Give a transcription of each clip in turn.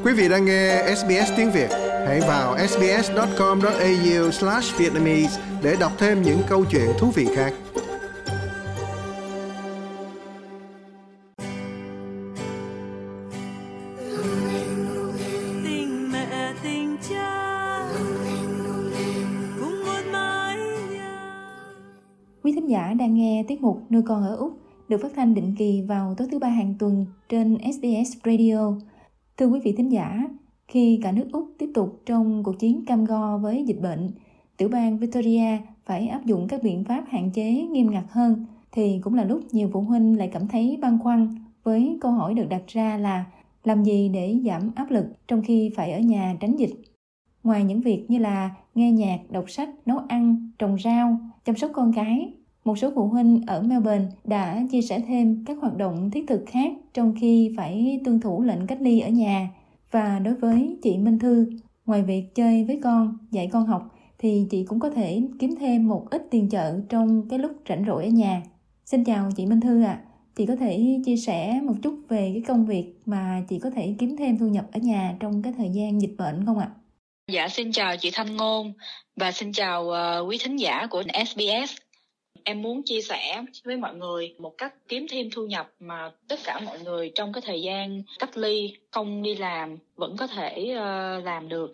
Quý vị đang nghe SBS tiếng Việt, hãy vào sbs.com.au/vietnamese để đọc thêm những câu chuyện thú vị khác. Tình mẹ tình cha cùng một mái nhà. Quý thính giả đang nghe tiết mục Nuôi Con ở Úc được phát thanh định kỳ vào tối thứ Ba hàng tuần trên SBS Radio. Thưa quý vị thính giả, khi cả nước Úc tiếp tục trong cuộc chiến cam go với dịch bệnh, tiểu bang Victoria phải áp dụng các biện pháp hạn chế nghiêm ngặt hơn, thì cũng là lúc nhiều phụ huynh lại cảm thấy băn khoăn với câu hỏi được đặt ra là làm gì để giảm áp lực trong khi phải ở nhà tránh dịch. Ngoài những việc như là nghe nhạc, đọc sách, nấu ăn, trồng rau, chăm sóc con cái, một số phụ huynh ở Melbourne đã chia sẻ thêm các hoạt động thiết thực khác trong khi phải tuân thủ lệnh cách ly ở nhà. Và đối với chị Minh Thư, ngoài việc chơi với con, dạy con học, thì chị cũng có thể kiếm thêm một ít tiền chợ trong cái lúc rảnh rỗi ở nhà. Xin chào chị Minh Thư ạ. Chị có thể chia sẻ một chút về cái công việc mà chị có thể kiếm thêm thu nhập ở nhà trong cái thời gian dịch bệnh không ạ? Dạ, xin chào chị Thanh Ngôn và xin chào quý thính giả của SBS. Em muốn chia sẻ với mọi người một cách kiếm thêm thu nhập mà tất cả mọi người trong cái thời gian cách ly không đi làm vẫn có thể làm được.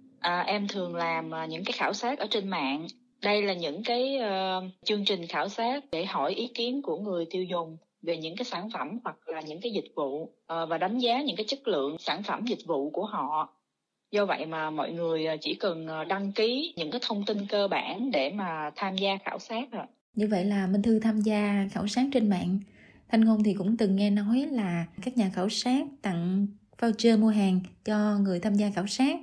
Em thường làm những cái khảo sát ở trên mạng. Đây là những cái chương trình khảo sát để hỏi ý kiến của người tiêu dùng về những cái sản phẩm hoặc là những cái dịch vụ và đánh giá những cái chất lượng sản phẩm dịch vụ của họ. Do vậy mà mọi người chỉ cần đăng ký những cái thông tin cơ bản để mà tham gia khảo sát rồi. Như vậy là Minh Thư tham gia khảo sát trên mạng. Thanh Ngôn thì cũng từng nghe nói là các nhà khảo sát tặng voucher mua hàng cho người tham gia khảo sát.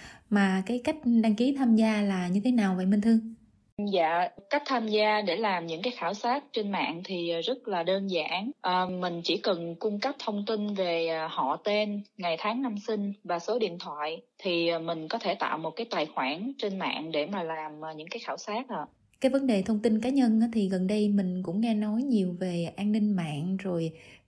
Mà cái cách đăng ký tham gia là như thế nào vậy Minh Thư? Dạ, cách tham gia để làm những cái khảo sát trên mạng thì rất là đơn giản. Mình chỉ cần cung cấp thông tin về họ tên, ngày tháng năm sinh và số điện thoại thì mình có thể tạo một cái tài khoản trên mạng để mà làm những cái khảo sát ạ. Cái vấn đề thông tin cá nhân thì gần đây mình cũng nghe nói nhiều về an ninh mạng rồi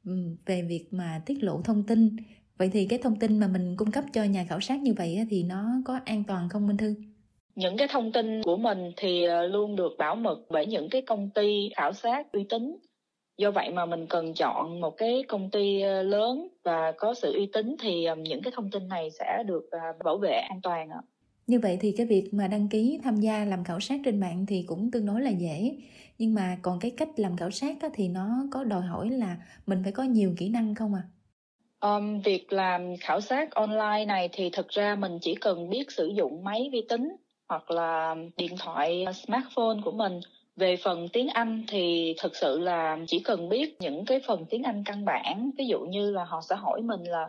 về việc mà tiết lộ thông tin. Vậy thì cái thông tin mà mình cung cấp cho nhà khảo sát như vậy thì nó có an toàn không Minh Thư? Những cái thông tin của mình thì luôn được bảo mật bởi những cái công ty khảo sát uy tín. Do vậy mà mình cần chọn một cái công ty lớn và có sự uy tín thì những cái thông tin này sẽ được bảo vệ an toàn ạ. Như vậy thì cái việc mà đăng ký tham gia làm khảo sát trên mạng thì cũng tương đối là dễ. Nhưng mà còn cái cách làm khảo sát thì nó có đòi hỏi là mình phải có nhiều kỹ năng không ạ? Việc làm khảo sát online này thì thực ra mình chỉ cần biết sử dụng máy vi tính hoặc là điện thoại smartphone của mình. Về phần tiếng Anh thì thực sự là chỉ cần biết những cái phần tiếng Anh căn bản. Ví dụ như là họ sẽ hỏi mình là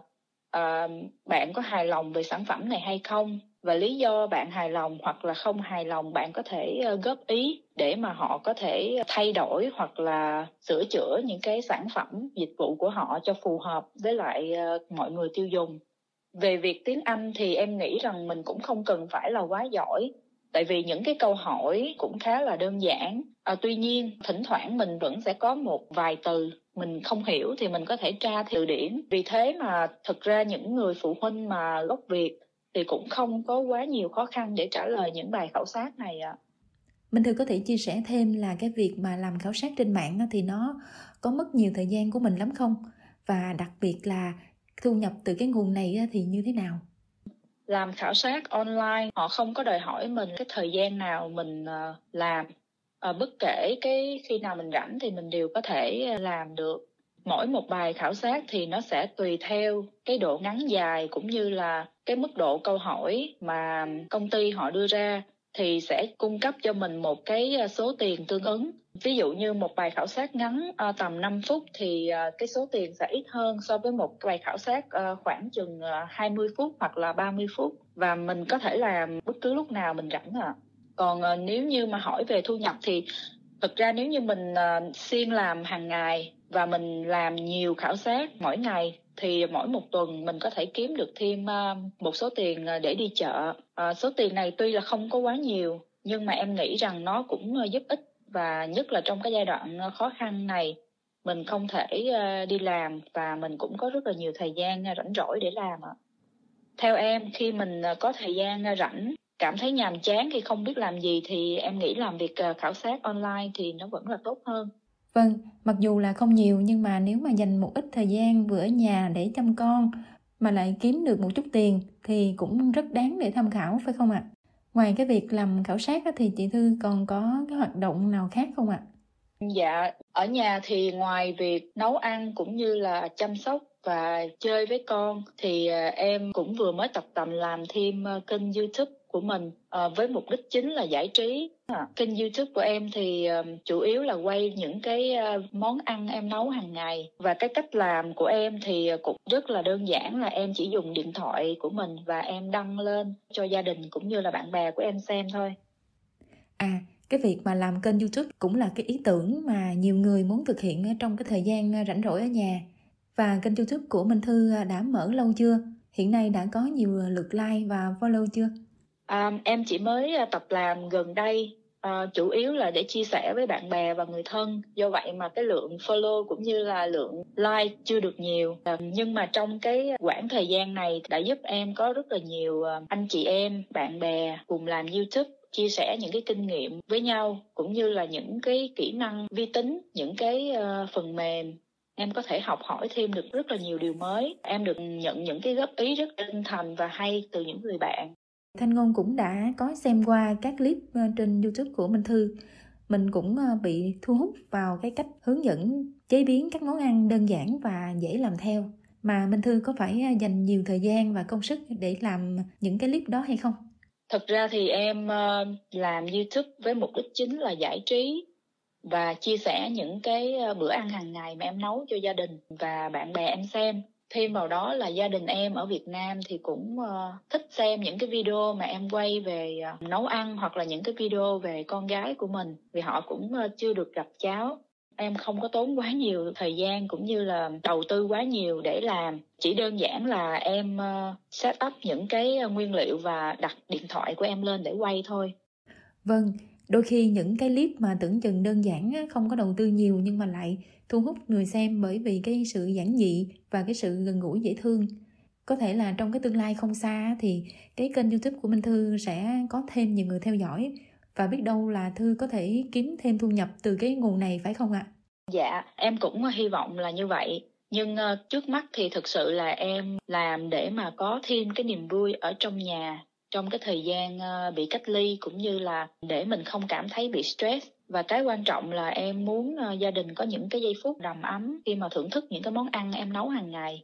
bạn có hài lòng về sản phẩm này hay không? Và lý do bạn hài lòng hoặc là không hài lòng bạn có thể góp ý để mà họ có thể thay đổi hoặc là sửa chữa những cái sản phẩm dịch vụ của họ cho phù hợp với lại mọi người tiêu dùng. Về việc tiếng Anh thì em nghĩ rằng mình cũng không cần phải là quá giỏi, tại vì những cái câu hỏi cũng khá là đơn giản. Tuy nhiên thỉnh thoảng mình vẫn sẽ có một vài từ mình không hiểu thì mình có thể tra từ điển. Vì thế mà thực ra những người phụ huynh mà gốc Việt thì cũng không có quá nhiều khó khăn để trả lời những bài khảo sát này ạ. Minh Thư có thể chia sẻ thêm là cái việc mà làm khảo sát trên mạng thì nó có mất nhiều thời gian của mình lắm không? Và đặc biệt là thu nhập từ cái nguồn này thì như thế nào? Làm khảo sát online, họ không có đòi hỏi mình cái thời gian nào mình làm. Bất kể cái khi nào mình rảnh thì mình đều có thể làm được. Mỗi một bài khảo sát thì nó sẽ tùy theo cái độ ngắn dài cũng như là cái mức độ câu hỏi mà công ty họ đưa ra thì sẽ cung cấp cho mình một cái số tiền tương ứng. Ví dụ như một bài khảo sát ngắn tầm 5 phút thì cái số tiền sẽ ít hơn so với một bài khảo sát khoảng chừng 20 phút hoặc là 30 phút. Và mình có thể làm bất cứ lúc nào mình rảnh ạ. Còn nếu như mà hỏi về thu nhập thì thực ra nếu như mình siêng làm hàng ngày và mình làm nhiều khảo sát mỗi ngày thì mỗi một tuần mình có thể kiếm được thêm một số tiền để đi chợ. Số tiền này tuy là không có quá nhiều nhưng mà em nghĩ rằng nó cũng giúp ích, và nhất là trong cái giai đoạn khó khăn này mình không thể đi làm và mình cũng có rất là nhiều thời gian rảnh rỗi để làm ạ. Theo em, khi mình có thời gian rảnh, cảm thấy nhàm chán khi không biết làm gì thì em nghĩ làm việc khảo sát online thì nó vẫn là tốt hơn. Vâng, mặc dù là không nhiều nhưng mà nếu mà dành một ít thời gian vừa ở nhà để chăm con mà lại kiếm được một chút tiền thì cũng rất đáng để tham khảo, phải không ạ? Ngoài cái việc làm khảo sát thì chị Thư còn có cái hoạt động nào khác không ạ? Dạ, ở nhà thì ngoài việc nấu ăn cũng như là chăm sóc và chơi với con thì em cũng vừa mới tập tành làm thêm kênh YouTube của mình với mục đích chính là giải trí. Kênh YouTube của em thì chủ yếu là quay những cái món ăn em nấu hàng ngày, và cái cách làm của em thì cũng rất là đơn giản, là em chỉ dùng điện thoại của mình và em đăng lên cho gia đình cũng như là bạn bè của em xem thôi. Cái việc mà làm kênh YouTube cũng là cái ý tưởng mà nhiều người muốn thực hiện trong cái thời gian rảnh rỗi ở nhà. Và kênh YouTube của Minh Thư đã mở lâu chưa? Hiện nay đã có nhiều lượt like và follow chưa? Em chỉ mới tập làm gần đây, chủ yếu là để chia sẻ với bạn bè và người thân. Do vậy mà cái lượng follow cũng như là lượng like chưa được nhiều. Nhưng mà trong cái quãng thời gian này đã giúp em có rất là nhiều anh chị em, bạn bè cùng làm YouTube, chia sẻ những cái kinh nghiệm với nhau, cũng như là những cái kỹ năng vi tính, những cái phần mềm. Em có thể học hỏi thêm được rất là nhiều điều mới. Em được nhận những cái góp ý rất chân thành và hay từ những người bạn. Thanh Ngôn cũng đã có xem qua các clip trên YouTube của Minh Thư. Mình cũng bị thu hút vào cái cách hướng dẫn chế biến các món ăn đơn giản và dễ làm theo. Mà Minh Thư có phải dành nhiều thời gian và công sức để làm những cái clip đó hay không? Thật ra thì em làm YouTube với mục đích chính là giải trí và chia sẻ những cái bữa ăn hàng ngày mà em nấu cho gia đình và bạn bè em xem. Thêm vào đó là gia đình em ở Việt Nam thì cũng thích xem những cái video mà em quay về nấu ăn, hoặc là những cái video về con gái của mình, vì họ cũng chưa được gặp cháu. Em không có tốn quá nhiều thời gian cũng như là đầu tư quá nhiều để làm. Chỉ đơn giản là em set up những cái nguyên liệu và đặt điện thoại của em lên để quay thôi. Vâng, đôi khi những cái clip mà tưởng chừng đơn giản không có đầu tư nhiều nhưng mà lại thu hút người xem bởi vì cái sự giản dị và cái sự gần gũi dễ thương. Có thể là trong cái tương lai không xa thì cái kênh YouTube của Minh Thư sẽ có thêm nhiều người theo dõi, và biết đâu là Thư có thể kiếm thêm thu nhập từ cái nguồn này, phải không ạ? Dạ, em cũng hy vọng là như vậy. Nhưng trước mắt thì thực sự là em làm để mà có thêm cái niềm vui ở trong nhà trong cái thời gian bị cách ly, cũng như là để mình không cảm thấy bị stress. Và cái quan trọng là em muốn gia đình có những cái giây phút đầm ấm khi mà thưởng thức những cái món ăn em nấu hàng ngày.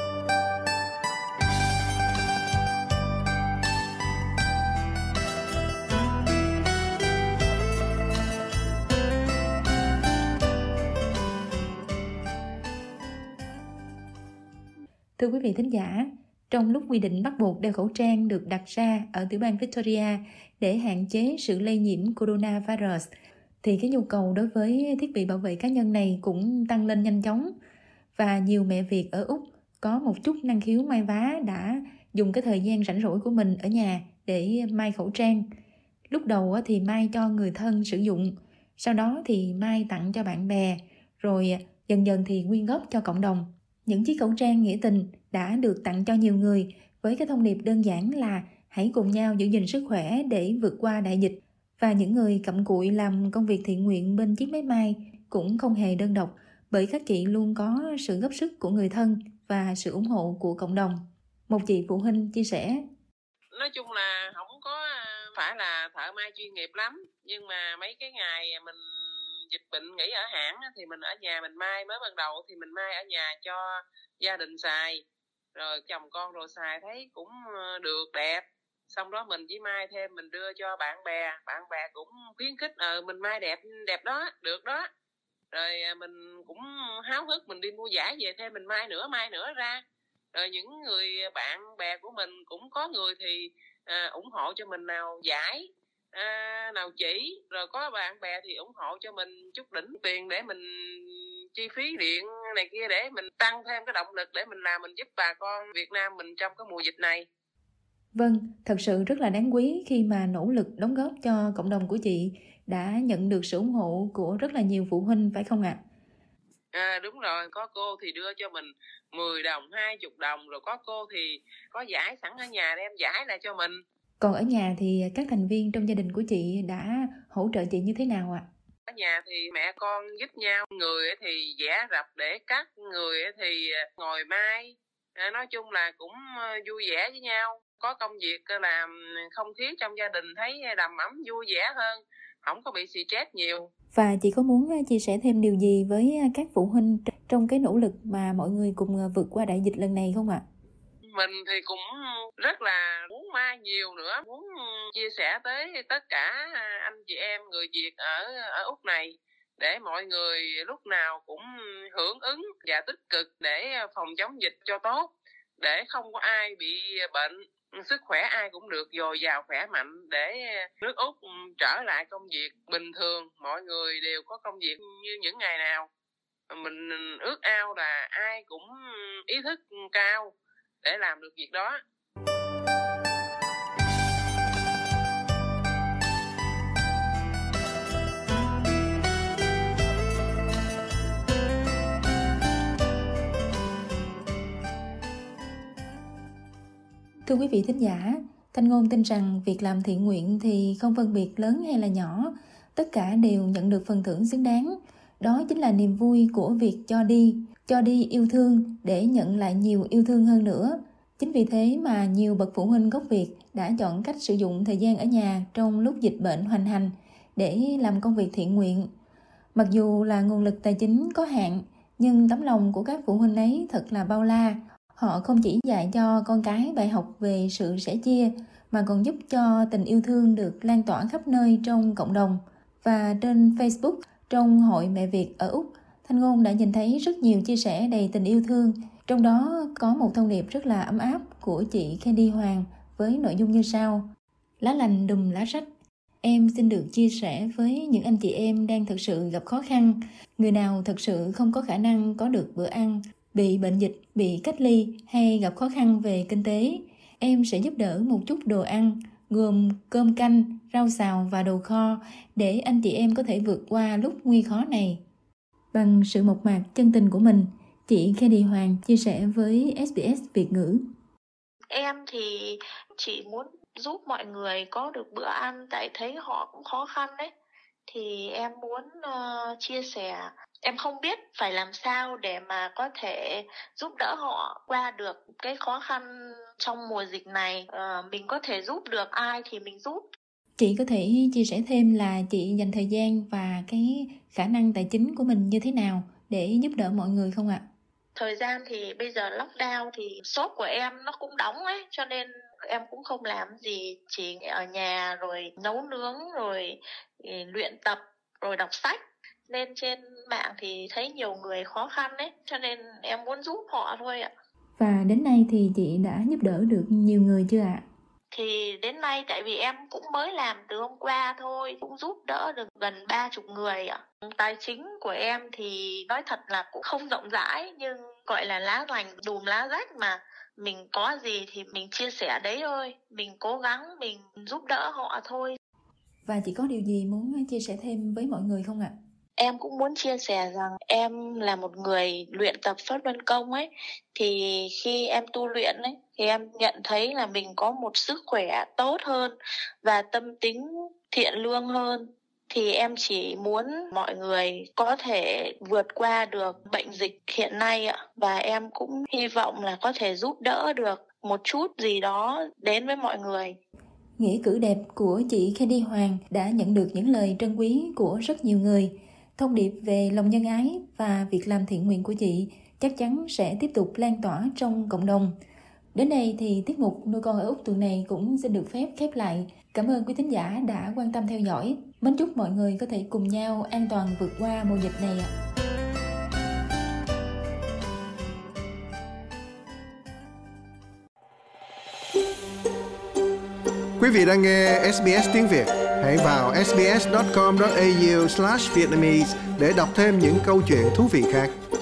Thưa quý vị thính giả, trong lúc quy định bắt buộc đeo khẩu trang được đặt ra ở tiểu bang Victoria để hạn chế sự lây nhiễm coronavirus, thì cái nhu cầu đối với thiết bị bảo vệ cá nhân này cũng tăng lên nhanh chóng. Và nhiều mẹ Việt ở Úc có một chút năng khiếu may vá đã dùng cái thời gian rảnh rỗi của mình ở nhà để may khẩu trang. Lúc đầu thì may cho người thân sử dụng, sau đó thì may tặng cho bạn bè, rồi dần dần thì quyên góp cho cộng đồng. Những chiếc khẩu trang nghĩa tình đã được tặng cho nhiều người với cái thông điệp đơn giản là hãy cùng nhau giữ gìn sức khỏe để vượt qua đại dịch. Và những người cặm cụi làm công việc thiện nguyện bên chiếc máy may cũng không hề đơn độc, bởi các chị luôn có sự góp sức của người thân và sự ủng hộ của cộng đồng. Một chị phụ huynh chia sẻ: Nói chung là không có phải là thợ may chuyên nghiệp lắm, nhưng mà mấy cái ngày mình dịch bệnh nghỉ ở hãng thì mình ở nhà mình may. Mới ban đầu thì mình may ở nhà cho gia đình xài, rồi chồng con rồi xài thấy cũng được đẹp, xong đó mình chỉ may thêm mình đưa cho bạn bè cũng khuyến khích mình may đẹp đó, được đó, rồi mình cũng háo hức mình đi mua vải về thêm mình may nữa ra. Rồi những người bạn bè của mình cũng có người thì ủng hộ cho mình nào vải, nào chỉ, rồi có bạn bè thì ủng hộ cho mình chút đỉnh tiền để mình chi phí điện này kia, để mình tăng thêm cái động lực để mình làm, mình giúp bà con Việt Nam mình trong cái mùa dịch này. Vâng, thật sự rất là đáng quý khi mà nỗ lực đóng góp cho cộng đồng của chị đã nhận được sự ủng hộ của rất là nhiều phụ huynh, phải không ạ? Đúng rồi, có cô thì đưa cho mình 10 đồng, 20 đồng, rồi có cô thì có giải sẵn ở nhà đem giải lại cho mình. Còn ở nhà thì các thành viên trong gia đình của chị đã hỗ trợ chị như thế nào ạ? Ở nhà thì mẹ con giúp nhau, người thì vẽ rập để cắt, người thì ngồi may. Nói chung là cũng vui vẻ với nhau. Có công việc làm, không khí trong gia đình thấy đầm ấm vui vẻ hơn, không có bị stress nhiều. Và chị có muốn chia sẻ thêm điều gì với các phụ huynh trong cái nỗ lực mà mọi người cùng vượt qua đại dịch lần này không ạ? Mình thì cũng rất là muốn mai nhiều nữa, muốn chia sẻ tới tất cả anh chị em người Việt ở Úc này, để mọi người lúc nào cũng hưởng ứng và tích cực để phòng chống dịch cho tốt, để không có ai bị bệnh, sức khỏe ai cũng được dồi dào khỏe mạnh, để nước Úc trở lại công việc bình thường, mọi người đều có công việc như những ngày nào. Mình ước ao là ai cũng ý thức cao để làm được việc đó. Thưa quý vị thính giả, Thanh Ngôn tin rằng việc làm thiện nguyện thì không phân biệt lớn hay là nhỏ, tất cả đều nhận được phần thưởng xứng đáng. Đó chính là niềm vui của việc cho đi yêu thương để nhận lại nhiều yêu thương hơn nữa. Chính vì thế mà nhiều bậc phụ huynh gốc Việt đã chọn cách sử dụng thời gian ở nhà trong lúc dịch bệnh hoành hành để làm công việc thiện nguyện. Mặc dù là nguồn lực tài chính có hạn, nhưng tấm lòng của các phụ huynh ấy thật là bao la. Họ không chỉ dạy cho con cái bài học về sự sẻ chia, mà còn giúp cho tình yêu thương được lan tỏa khắp nơi trong cộng đồng. Và trên Facebook, trong Hội Mẹ Việt ở Úc, Thanh Ngôn đã nhìn thấy rất nhiều chia sẻ đầy tình yêu thương. Trong đó có một thông điệp rất là ấm áp của chị Candy Hoàng với nội dung như sau. Lá lành đùm lá rách. Em xin được chia sẻ với những anh chị em đang thực sự gặp khó khăn. Người nào thực sự không có khả năng có được bữa ăn, bị bệnh dịch, bị cách ly hay gặp khó khăn về kinh tế, em sẽ giúp đỡ một chút đồ ăn, gồm cơm canh, rau xào và đồ kho để anh chị em có thể vượt qua lúc nguy khó này. Bằng sự mộc mạc chân tình của mình, chị Candy Hoàng chia sẻ với SBS Việt ngữ. Em thì chỉ muốn giúp mọi người có được bữa ăn, tại thấy họ cũng khó khăn đấy. Thì em muốn chia sẻ. Em không biết phải làm sao để mà có thể giúp đỡ họ qua được cái khó khăn trong mùa dịch này. Mình có thể giúp được ai thì mình giúp. Chị có thể chia sẻ thêm là chị dành thời gian và cái khả năng tài chính của mình như thế nào để giúp đỡ mọi người không ạ? Thời gian thì bây giờ lockdown thì shop của em nó cũng đóng ấy, cho nên em cũng không làm gì, chỉ ở nhà rồi nấu nướng rồi luyện tập rồi đọc sách. Nên trên mạng thì thấy nhiều người khó khăn ấy, cho nên em muốn giúp họ thôi ạ. Và đến nay thì chị đã giúp đỡ được nhiều người chưa ạ? Thì đến nay tại vì em cũng mới làm từ hôm qua thôi, cũng giúp đỡ được gần 30 người ạ. Tài chính của em thì nói thật là cũng không rộng rãi, nhưng gọi là lá lành đùm lá rách mà. Mình có gì thì mình chia sẻ đấy thôi, mình cố gắng mình giúp đỡ họ thôi. Và chị có điều gì muốn chia sẻ thêm với mọi người không ạ? Em cũng muốn chia sẻ rằng em là một người luyện tập Pháp Luân Công ấy, thì khi em tu luyện ấy thì em nhận thấy là mình có một sức khỏe tốt hơn và tâm tính thiện lương hơn. Thì em chỉ muốn mọi người có thể vượt qua được bệnh dịch hiện nay ạ. Và em cũng hy vọng là có thể giúp đỡ được một chút gì đó đến với mọi người. Nghĩa cử đẹp của chị Candy Hoàng đã nhận được những lời trân quý của rất nhiều người. Thông điệp về lòng nhân ái và việc làm thiện nguyện của chị chắc chắn sẽ tiếp tục lan tỏa trong cộng đồng. Đến đây thì tiết mục Nuôi Con ở Úc tuần này cũng xin được phép khép lại. Cảm ơn quý thính giả đã quan tâm theo dõi. Mến chúc mọi người có thể cùng nhau an toàn vượt qua mùa dịch này ạ. Quý vị đang nghe SBS tiếng Việt. Hãy vào sbs.com.au/Vietnamese để đọc thêm những câu chuyện thú vị khác.